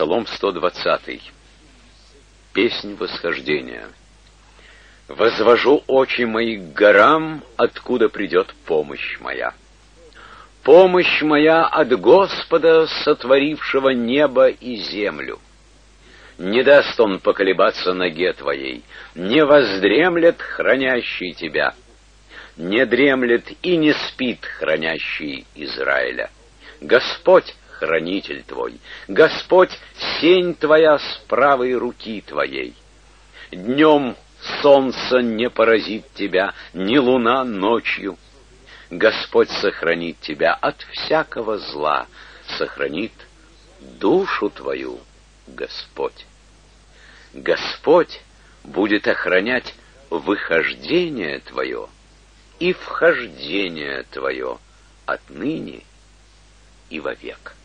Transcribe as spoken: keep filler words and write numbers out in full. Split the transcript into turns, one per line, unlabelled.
Псалом сто двадцатый. Песнь восхождения. «Возвожу очи мои к горам, откуда придет помощь моя. Помощь моя от Господа, сотворившего небо и землю. Не даст он поколебаться ноге твоей, не воздремлет хранящий тебя, не дремлет и не спит хранящий Израиля. Господь — хранитель твой, Господь — сень твоя с правой руки твоей. Днем солнце не поразит тебя, ни луна ночью. Господь сохранит тебя от всякого зла, сохранит душу твою Господь. Господь будет охранять выхождение твое и вхождение твое отныне и вовек».